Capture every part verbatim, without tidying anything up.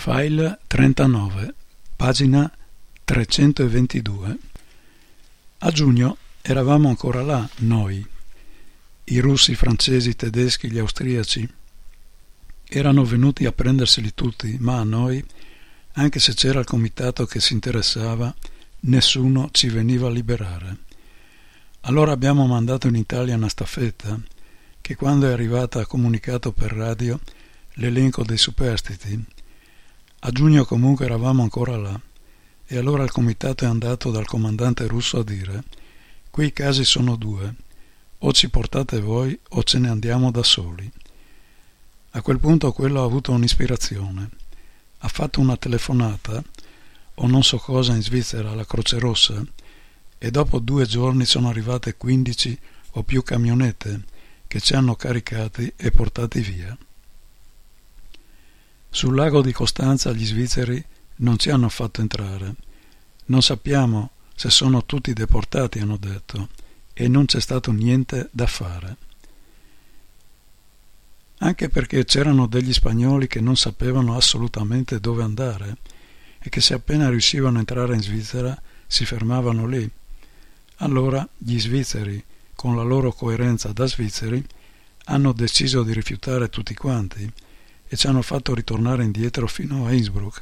File trentanove, pagina trecentoventidue. A giugno eravamo ancora là, noi. I russi, i francesi, i tedeschi, gli austriaci erano venuti a prenderseli tutti, ma a noi, anche se c'era il comitato che si interessava, nessuno ci veniva a liberare. Allora abbiamo mandato in Italia una staffetta che, quando è arrivata, ha comunicato per radio l'elenco dei superstiti. A giugno comunque eravamo ancora là, e allora il comitato è andato dal comandante russo a dire: qui i casi sono due, o ci portate voi o ce ne andiamo da soli. A quel punto quello ha avuto un'ispirazione, ha fatto una telefonata o non so cosa in Svizzera alla Croce Rossa, e dopo due giorni sono arrivate quindici o più camionette che ci hanno caricati e portati via. Sul lago di Costanza gli svizzeri non ci hanno fatto entrare. Non sappiamo se sono tutti deportati, hanno detto, e non c'è stato niente da fare. Anche perché c'erano degli spagnoli che non sapevano assolutamente dove andare e che, se appena riuscivano a entrare in Svizzera, si fermavano lì. Allora gli svizzeri, con la loro coerenza da svizzeri, hanno deciso di rifiutare tutti quanti e ci hanno fatto ritornare indietro fino a Innsbruck.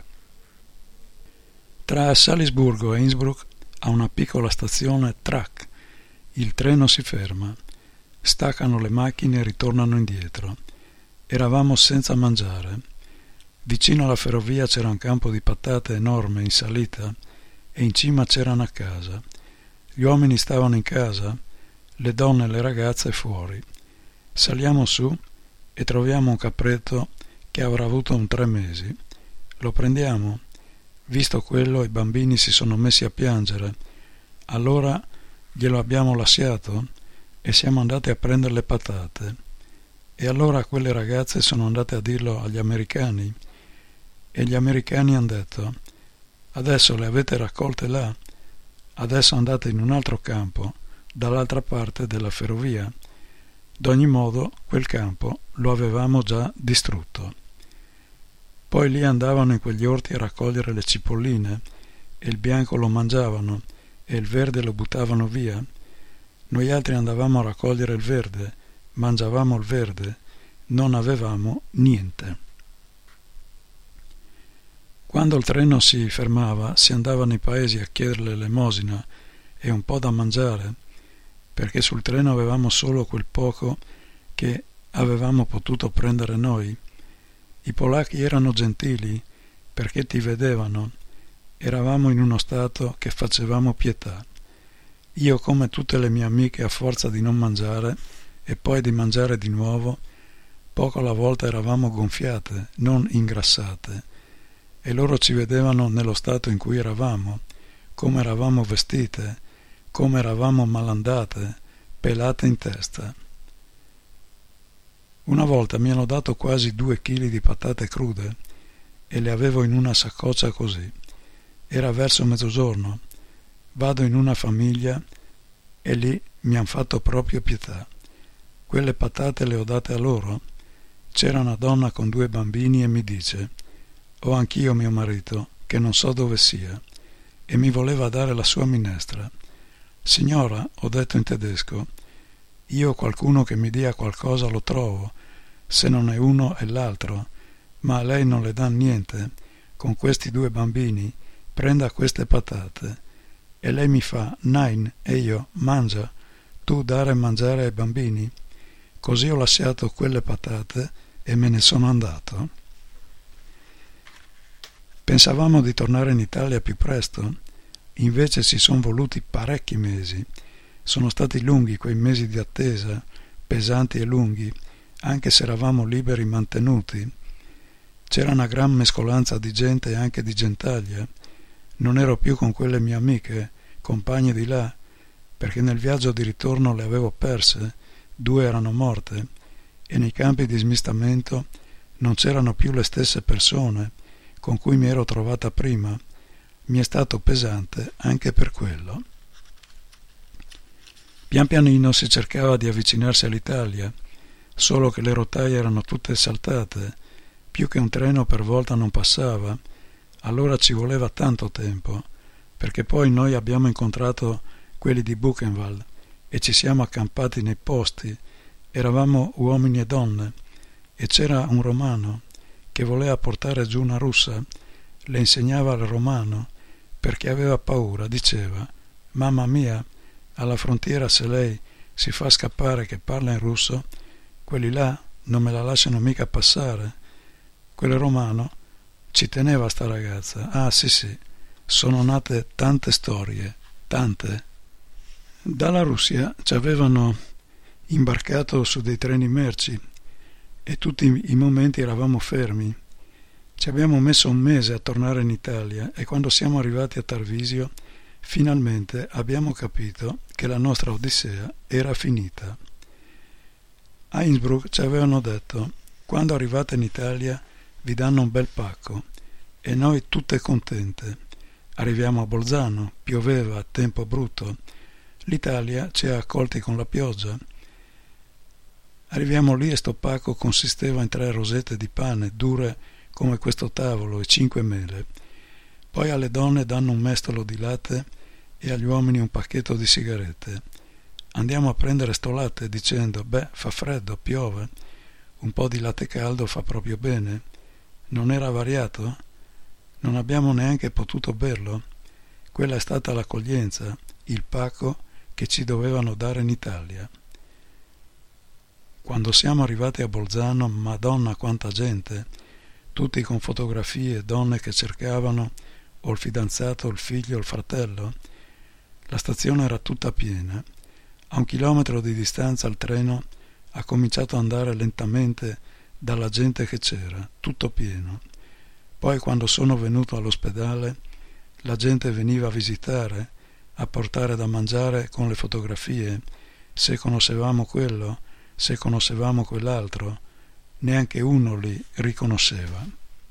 Tra Salisburgo e Innsbruck, a una piccola stazione Track, il treno si ferma, staccano le macchine e ritornano indietro. Eravamo senza mangiare. Vicino alla ferrovia c'era un campo di patate enorme in salita e in cima c'era una casa. Gli uomini stavano in casa, le donne e le ragazze fuori. Saliamo su e troviamo un capretto che avrà avuto un tre mesi. Lo prendiamo. Visto quello, i bambini si sono messi a piangere. Allora glielo abbiamo lasciato e siamo andati a prendere le patate. E allora quelle ragazze sono andate a dirlo agli americani e gli americani hanno detto: adesso le avete raccolte là, adesso andate in un altro campo dall'altra parte della ferrovia. D'ogni modo quel campo lo avevamo già distrutto. Poi lì andavano in quegli orti a raccogliere le cipolline e il bianco lo mangiavano e il verde lo buttavano via. Noi altri andavamo a raccogliere il verde, mangiavamo il verde, non avevamo niente. Quando il treno si fermava si andava nei paesi a chiedere l'elemosina e un po' da mangiare, perché sul treno avevamo solo quel poco che avevamo potuto prendere noi. I polacchi erano gentili perché ti vedevano. Eravamo in uno stato che facevamo pietà. Io, come tutte le mie amiche, a forza di non mangiare e poi di mangiare di nuovo, poco alla volta eravamo gonfiate, non ingrassate, e loro ci vedevano nello stato in cui eravamo, come eravamo vestite, come eravamo malandate, pelate in testa. Una volta mi hanno dato quasi due chili di patate crude e le avevo in una saccoccia così. Era verso mezzogiorno. Vado in una famiglia e lì mi han fatto proprio pietà. Quelle patate le ho date a loro. C'era una donna con due bambini e mi dice: ho anch'io mio marito, che non so dove sia, e mi voleva dare la sua minestra. Signora, ho detto in tedesco, io qualcuno che mi dia qualcosa lo trovo, se non è uno è l'altro, ma a lei non le dà niente. Con questi due bambini prenda queste patate. E lei mi fa nein, e io: mangia, tu dare mangiare ai bambini. Così ho lasciato quelle patate e me ne sono andato. Pensavamo di tornare in Italia più presto, invece ci sono voluti parecchi mesi. Sono stati lunghi quei mesi di attesa, pesanti e lunghi, anche se eravamo liberi mantenuti. C'era una gran mescolanza di gente e anche di gentaglia. Non ero più con quelle mie amiche, compagne di là, perché nel viaggio di ritorno le avevo perse, due erano morte, e nei campi di smistamento non c'erano più le stesse persone con cui mi ero trovata prima. Mi è stato pesante anche per quello. Pian pianino si cercava di avvicinarsi all'Italia, solo che le rotaie erano tutte saltate, Più che un treno per volta non passava, allora ci voleva tanto tempo, perché poi noi abbiamo incontrato quelli di Buchenwald e ci siamo accampati nei posti, eravamo uomini e donne, e c'era un romano che voleva portare giù una russa, le insegnava il romano perché aveva paura, diceva: mamma mia, alla frontiera se lei si fa scappare che parla in russo, quelli là non me la lasciano mica passare. Quel romano ci teneva sta ragazza. Ah sì sì, sono nate tante storie, tante. Dalla Russia ci avevano imbarcato su dei treni merci e tutti i momenti eravamo fermi. Ci abbiamo messo un mese a tornare in Italia e quando siamo arrivati a Tarvisio finalmente abbiamo capito che la nostra odissea era finita. A Innsbruck ci avevano detto: quando arrivate in Italia vi danno un bel pacco, e noi tutte contente. Arriviamo a Bolzano, pioveva, tempo brutto, l'Italia ci ha accolti con la pioggia. Arriviamo lì e sto pacco consisteva in tre rosette di pane dure come questo tavolo e cinque mele. Poi alle donne danno un mestolo di latte e agli uomini un pacchetto di sigarette. Andiamo a prendere sto latte dicendo: beh, fa freddo, piove, un po' di latte caldo fa proprio bene. Non era variato? Non abbiamo neanche potuto berlo. Quella è stata l'accoglienza, il pacco che ci dovevano dare in Italia. Quando siamo arrivati a Bolzano, Madonna quanta gente, tutti con fotografie, donne che cercavano o il fidanzato, il figlio, il fratello. La stazione era tutta piena. A un chilometro di distanza il treno ha cominciato ad andare lentamente dalla gente che c'era, tutto pieno. Poi quando sono venuto all'ospedale la gente veniva a visitare, a portare da mangiare con le fotografie, se conoscevamo quello, se conoscevamo quell'altro, neanche uno li riconosceva.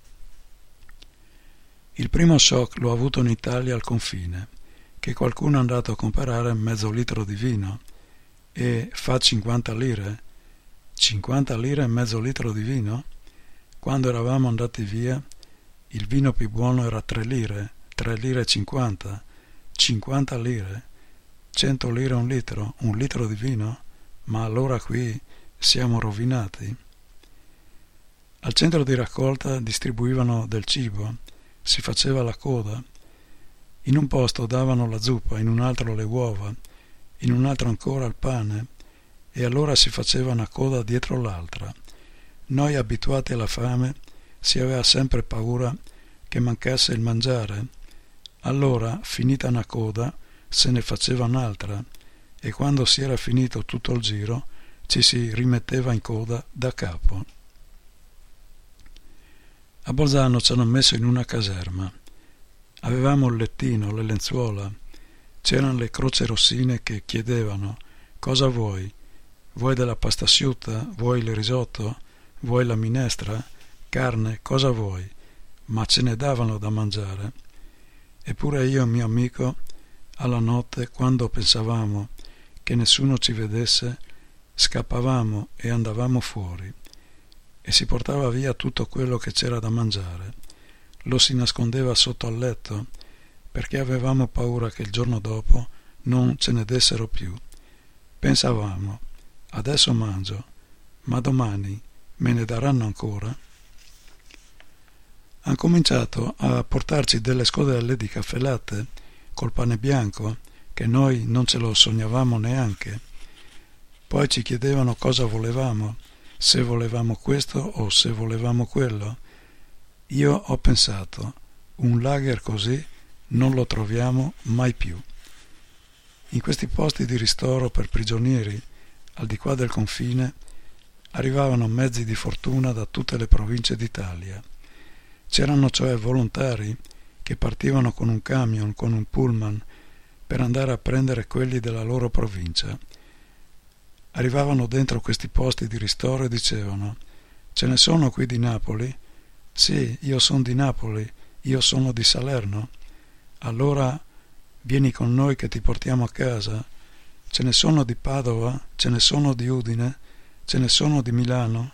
Il primo shock l'ho avuto in Italia al confine, che qualcuno è andato a comprare mezzo litro di vino e fa cinquanta lire. cinquanta lire e mezzo litro di vino? Quando eravamo andati via il vino più buono era tre lire, tre lire e cinquanta, cinquanta lire, cento lire un litro, un litro di vino? Ma allora qui siamo rovinati. Al centro di raccolta distribuivano del cibo, si faceva la coda. In un posto davano la zuppa, in un altro le uova, in un altro ancora il pane, e allora si faceva una coda dietro l'altra. Noi, abituati alla fame, si aveva sempre paura che mancasse il mangiare. Allora, finita una coda, se ne faceva un'altra, e quando si era finito tutto il giro, ci si rimetteva in coda da capo. A Bolzano ci hanno messo in una caserma. Avevamo il lettino, le lenzuola, c'erano le crocerossine che chiedevano: cosa vuoi? Vuoi della pasta asciutta? Vuoi il risotto? Vuoi la minestra? Carne? Cosa vuoi? Ma ce ne davano da mangiare. Eppure io e mio amico, alla notte, quando pensavamo che nessuno ci vedesse, scappavamo e andavamo fuori, e si portava via tutto quello che c'era da mangiare. Lo si nascondeva sotto al letto, perché avevamo paura che il giorno dopo non ce ne dessero più. Pensavamo: adesso mangio, ma domani me ne daranno ancora? Han cominciato a portarci delle scodelle di caffè latte col pane bianco, che noi non ce lo sognavamo neanche. Poi ci chiedevano cosa volevamo, se volevamo questo o se volevamo quello. Io ho pensato: un lager così non lo troviamo mai più. In questi posti di ristoro per prigionieri, al di qua del confine, arrivavano mezzi di fortuna da tutte le province d'Italia. C'erano cioè volontari che partivano con un camion, con un pullman, per andare a prendere quelli della loro provincia. Arrivavano dentro questi posti di ristoro e dicevano: ce ne sono qui di Napoli? Sì, io sono di Napoli, io sono di Salerno. Allora vieni con noi che ti portiamo a casa. Ce ne sono di Padova, ce ne sono di Udine, ce ne sono di Milano.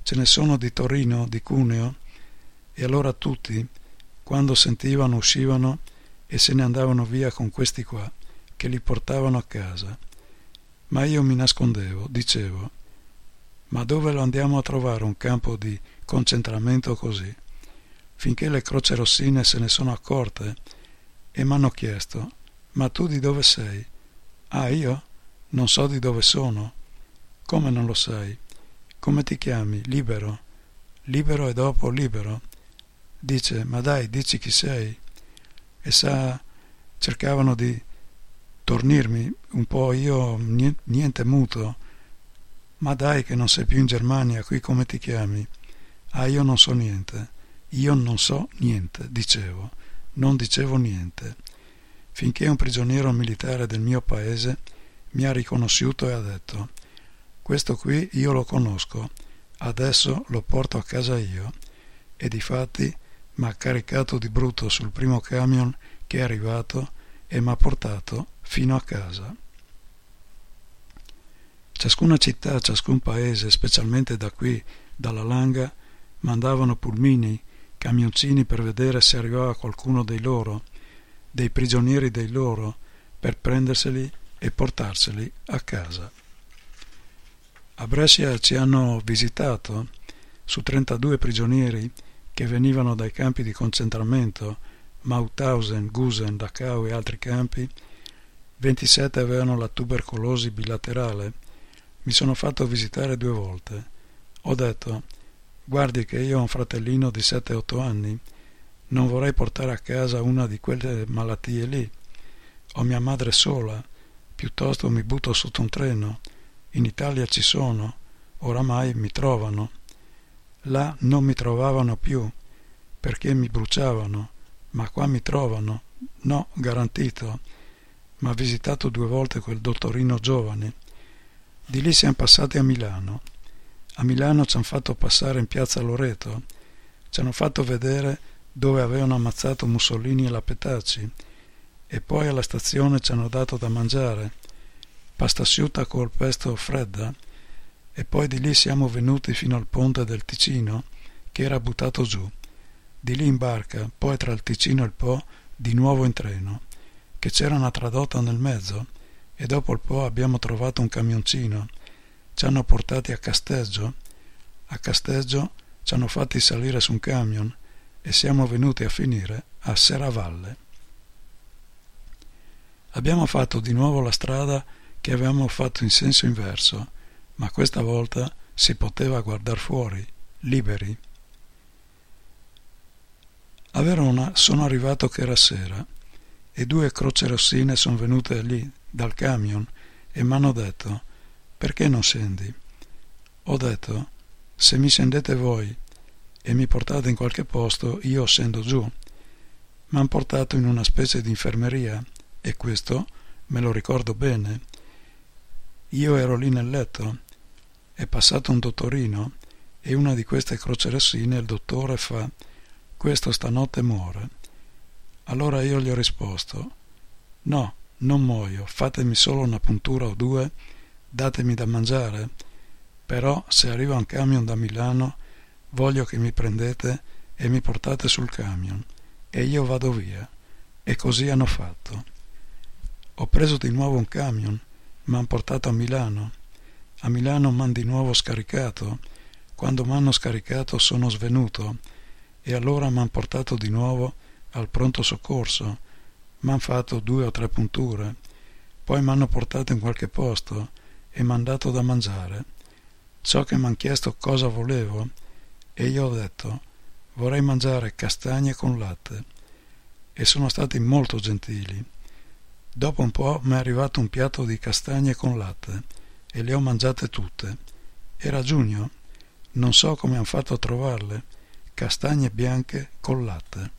ce ne sono di Torino, di Cuneo, e allora tutti, quando sentivano, uscivano e se ne andavano via con questi qua, che li portavano a casa. Ma io mi nascondevo, dicevo, ma dove lo andiamo a trovare un campo di concentramento così? Finché le crocerossine se ne sono accorte e m'hanno chiesto, ma tu di dove sei? Ah, io? Non so di dove sono. Come non lo sai? Come ti chiami? Libero. Libero e dopo libero. Dice, ma dai, dici chi sei. E sa, cercavano di tornirmi un po', io niente muto. Ma dai che non sei più in Germania, qui come ti chiami? Ah, io non so niente. Io non so niente, dicevo. Non dicevo niente. Finché un prigioniero militare del mio paese mi ha riconosciuto e ha detto, questo qui io lo conosco, adesso lo porto a casa io. E difatti m'ha caricato di brutto sul primo camion che è arrivato e m'ha portato fino a casa. Ciascuna città, ciascun paese, specialmente da qui, dalla Langa, mandavano pulmini, camioncini per vedere se arrivava qualcuno dei loro, dei prigionieri dei loro, per prenderseli e portarseli a casa. A Brescia ci hanno visitato, su trentadue prigionieri che venivano dai campi di concentramento, Mauthausen, Gusen, Dachau e altri campi, ventisette avevano la tubercolosi bilaterale. Mi sono fatto visitare due volte. Ho detto, guardi che io ho un fratellino di sette otto anni, non vorrei portare a casa una di quelle malattie lì. Ho mia madre sola, piuttosto mi butto sotto un treno. In Italia ci sono, oramai mi trovano. Là non mi trovavano più, perché mi bruciavano, ma qua mi trovano. No, garantito. M'ha visitato due volte quel dottorino giovane. Di lì siamo passati a Milano. A Milano ci hanno fatto passare in piazza Loreto, ci hanno fatto vedere dove avevano ammazzato Mussolini e la Petacci, e poi alla stazione ci hanno dato da mangiare, pasta asciutta col pesto fredda, e poi di lì siamo venuti fino al ponte del Ticino, che era buttato giù. Di lì in barca, poi tra il Ticino e il Po, di nuovo in treno, che c'era una tradotta nel mezzo, e dopo il Po abbiamo trovato un camioncino. Ci hanno portati a Casteggio. A Casteggio ci hanno fatti salire su un camion e siamo venuti a finire a Serravalle. Abbiamo fatto di nuovo la strada che avevamo fatto in senso inverso, ma questa volta si poteva guardare fuori, liberi. A Verona sono arrivato che era sera e due crocerossine sono venute lì dal camion e m'hanno detto, perché non scendi? Ho detto, se mi scendete voi e mi portate in qualche posto, io scendo giù. M'han portato in una specie di infermeria e questo me lo ricordo bene. Io ero lì nel letto, è passato un dottorino e una di queste crocerossine il dottore fa, questo stanotte muore. Allora io gli ho risposto, no, non muoio, fatemi solo una puntura o due, datemi da mangiare, però se arriva un camion da Milano voglio che mi prendete e mi portate sul camion e io vado via. E così hanno fatto. Ho preso di nuovo un camion, m'han portato a Milano. A Milano m'han di nuovo scaricato. Quando m'hanno scaricato sono svenuto e allora m'han portato di nuovo al pronto soccorso. M'han fatto due o tre punture. Poi m'hanno portato in qualche posto e m'han dato da mangiare. So che m'han chiesto cosa volevo e io ho detto vorrei mangiare castagne con latte e sono stati molto gentili. Dopo un po' mi è arrivato un piatto di castagne con latte e le ho mangiate tutte. Era giugno, non so come han fatto a trovarle, castagne bianche con latte.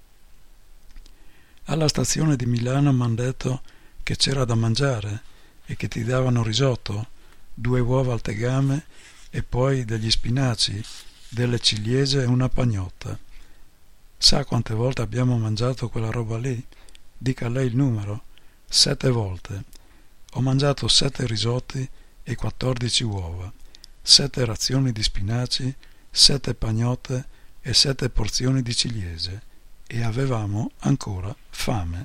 Alla stazione di Milano m'han detto che c'era da mangiare e che ti davano risotto, due uova al tegame e poi degli spinaci, delle ciliegie e una pagnotta. Sa quante volte abbiamo mangiato quella roba lì? Dica lei il numero. Sette volte. Ho mangiato sette risotti e quattordici uova. sette razioni di spinaci, sette pagnotte e sette porzioni di ciliegie, e avevamo ancora fame.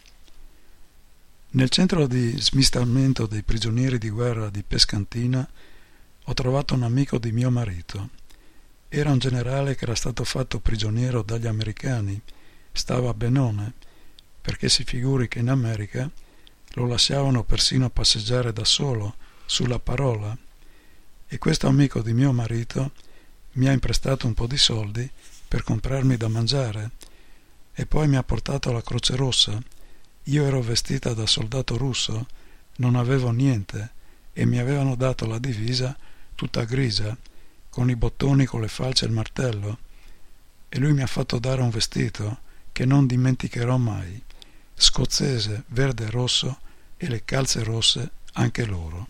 Nel centro di smistamento dei prigionieri di guerra di Pescantina ho trovato un amico di mio marito. Era un generale che era stato fatto prigioniero dagli americani, stava a benone, perché si figuri che in America lo lasciavano persino passeggiare da solo, sulla parola, e questo amico di mio marito mi ha imprestato un po' di soldi per comprarmi da mangiare e poi mi ha portato alla Croce Rossa. Io ero vestita da soldato russo, non avevo niente e mi avevano dato la divisa tutta grigia, con i bottoni, con le falce e il martello, e lui mi ha fatto dare un vestito che non dimenticherò mai, scozzese, verde e rosso, e le calze rosse anche loro.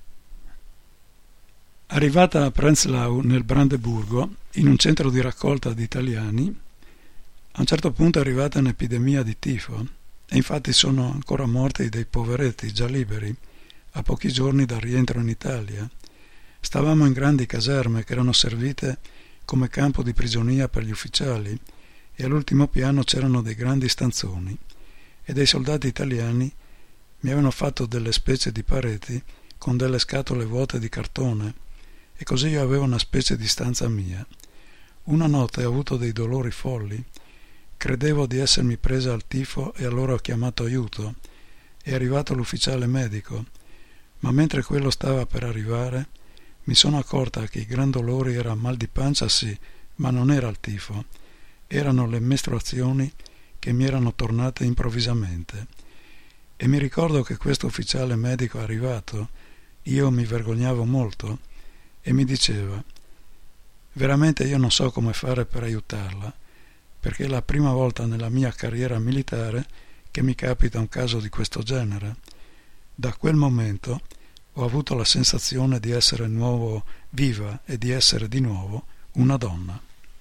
Arrivata a Prenzlau nel Brandeburgo, in un centro di raccolta di italiani, a un certo punto è arrivata un'epidemia di tifo e infatti sono ancora morti dei poveretti già liberi a pochi giorni dal rientro in Italia. Stavamo in grandi caserme che erano servite come campo di prigionia per gli ufficiali e all'ultimo piano c'erano dei grandi stanzoni e dei soldati italiani mi avevano fatto delle specie di pareti con delle scatole vuote di cartone e così io avevo una specie di stanza mia. Una notte ho avuto dei dolori folli, credevo di essermi presa al tifo e allora ho chiamato aiuto. È arrivato l'ufficiale medico, ma mentre quello stava per arrivare mi sono accorta che i gran dolori era mal di pancia sì, ma non era il tifo, erano le mestruazioni che mi erano tornate improvvisamente. E mi ricordo che questo ufficiale medico è arrivato, io mi vergognavo molto, e mi diceva: veramente io non so come fare per aiutarla, perché è la prima volta nella mia carriera militare che mi capita un caso di questo genere. Da quel momento ho avuto la sensazione di essere nuovo viva e di essere di nuovo una donna.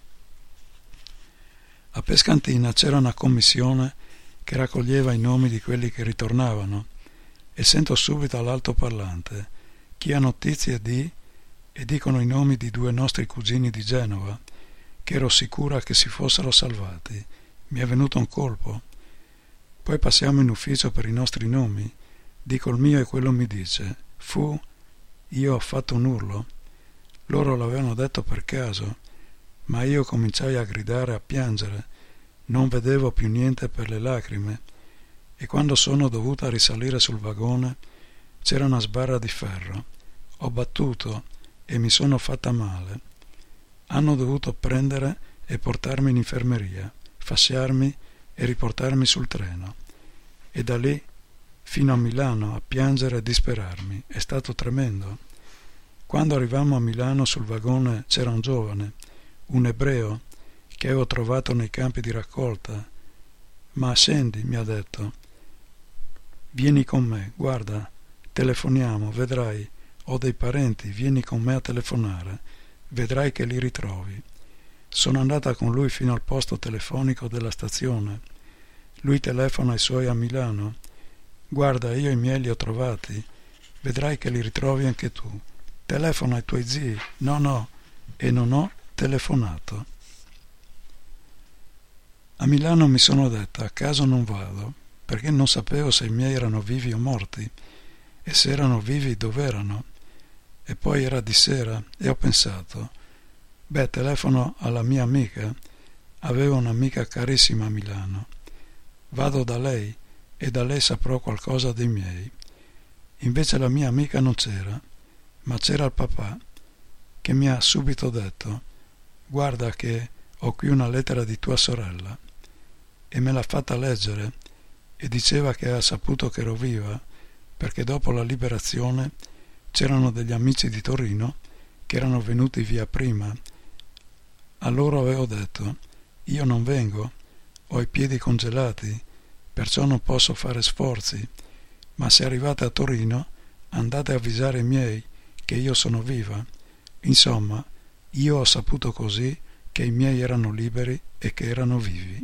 A Pescantina c'era una commissione che raccoglieva i nomi di quelli che ritornavano e sento subito all'altoparlante: chi ha notizie di... e dicono i nomi di due nostri cugini di Genova, che ero sicura che si fossero salvati. Mi è venuto un colpo. Poi passiamo in ufficio per i nostri nomi, dico il mio e quello mi dice: fu, io ho fatto un urlo. Loro l'avevano detto per caso, ma io cominciai a gridare, a piangere, non vedevo più niente per le lacrime, e quando sono dovuta risalire sul vagone c'era una sbarra di ferro. Ho battuto e mi sono fatta male. Hanno dovuto prendere e portarmi in infermeria, fasciarmi e riportarmi sul treno, e da lì fino a Milano a piangere e disperarmi. È stato tremendo. Quando arrivammo a Milano sul vagone c'era un giovane, un ebreo, che avevo trovato nei campi di raccolta. Ma scendi, mi ha detto, vieni con me, guarda, telefoniamo, vedrai, ho dei parenti, vieni con me a telefonare, vedrai che li ritrovi. Sono andata con lui fino al posto telefonico della stazione. Lui telefona ai suoi a Milano. Guarda, io i miei li ho trovati, vedrai che li ritrovi anche tu. Telefona ai tuoi zii. No, no, e non ho telefonato. A Milano mi sono detta: a caso non vado, perché non sapevo se i miei erano vivi o morti, e se erano vivi dov'erano. E poi era di sera e ho pensato: beh, telefono alla mia amica. Avevo un'amica carissima a Milano. Vado da lei e da lei saprò qualcosa dei miei. Invece la mia amica non c'era, ma c'era il papà, che mi ha subito detto: guarda che ho qui una lettera di tua sorella, e me l'ha fatta leggere e diceva che aveva saputo che ero viva perché dopo la liberazione c'erano degli amici di Torino che erano venuti via prima. A loro avevo detto: io non vengo, ho i piedi congelati, perciò non posso fare sforzi, ma se arrivate a Torino andate a avvisare i miei che io sono viva. Insomma, io ho saputo così che i miei erano liberi e che erano vivi.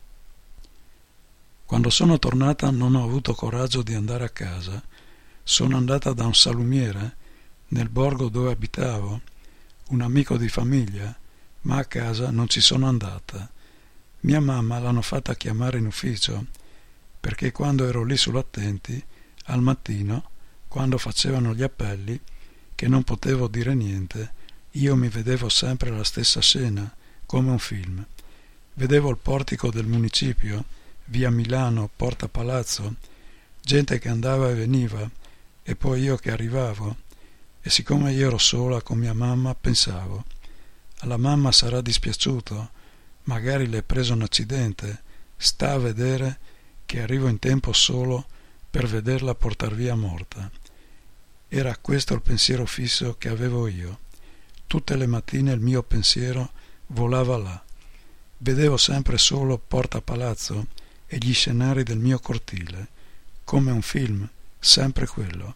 Quando sono tornata non ho avuto coraggio di andare a casa. Sono andata da un salumiere, nel borgo dove abitavo, un amico di famiglia, ma a casa non ci sono andata. Mia mamma l'hanno fatta chiamare in ufficio, perché quando ero lì sull'attenti, al mattino, quando facevano gli appelli, che non potevo dire niente, io mi vedevo sempre la stessa scena, come un film. Vedevo il portico del municipio, via Milano, Porta Palazzo, gente che andava e veniva, e poi io che arrivavo, e siccome io ero sola con mia mamma, pensavo, alla mamma sarà dispiaciuto, magari le è preso un accidente, sta a vedere che arrivo in tempo solo per vederla portar via morta. Era questo il pensiero fisso che avevo io. Tutte le mattine il mio pensiero volava là. Vedevo sempre solo Porta Palazzo e gli scenari del mio cortile, come un film, sempre quello.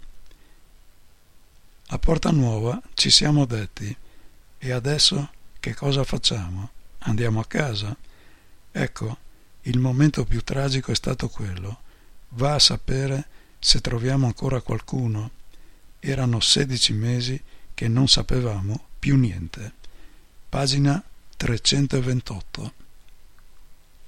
A Porta Nuova ci siamo detti, e adesso che cosa facciamo? Andiamo a casa? Ecco, il momento più tragico è stato quello. Va a sapere se troviamo ancora qualcuno. Erano sedici mesi che non sapevamo più niente. Pagina trecentoventotto.